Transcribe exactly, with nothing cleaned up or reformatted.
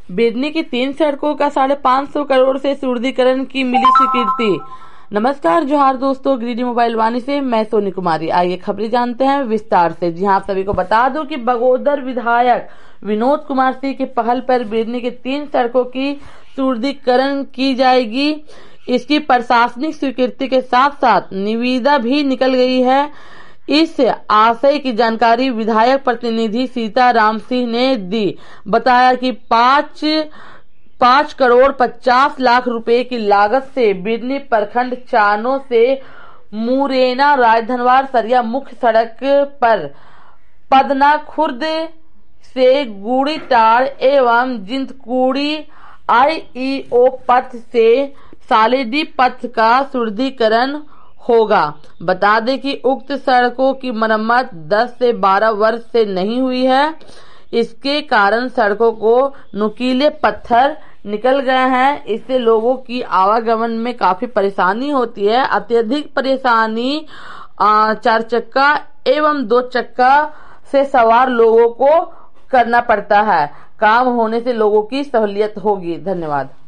बिरनी की तीन सड़कों का साढ़े पाँच सौ करोड़ से सुदृढ़ीकरण की मिली स्वीकृति। नमस्कार, जोहार दोस्तों, गिरिडीह मोबाइल वाणी से मैं सोनी कुमारी। आइए खबरें जानते हैं विस्तार से। जी हाँ, आप सभी को बता दूं कि बगोदर विधायक विनोद कुमार सिंह की पहल पर बिरनी की तीन सड़कों की सुदृढ़ीकरण की जाएगी। इसकी प्रशासनिक स्वीकृति के साथ साथ निविदा भी निकल गई है। इस आशय की जानकारी विधायक प्रतिनिधि सीताराम सिंह ने दी। बताया कि पाँच पाँच करोड़ पचास लाख रुपए की लागत से बिरनी प्रखंड चानो से मुरैना राजधनवार सरिया मुख्य सड़क पर पदना खुर्द से गुड़ीटाड़ एवं जिंदकुड़ी आईईओ पथ से सालेडी पथ का सुदृढ़ीकरण होगा। बता दें कि उक्त सड़कों की मरम्मत दस से बारह वर्ष से नहीं हुई है। इसके कारण सड़कों को नुकीले पत्थर निकल गए हैं। इससे लोगों की आवागमन में काफी परेशानी होती है। अत्यधिक परेशानी चार चक्का एवं दो चक्का से सवार लोगों को करना पड़ता है। काम होने से लोगों की सहूलियत होगी। धन्यवाद।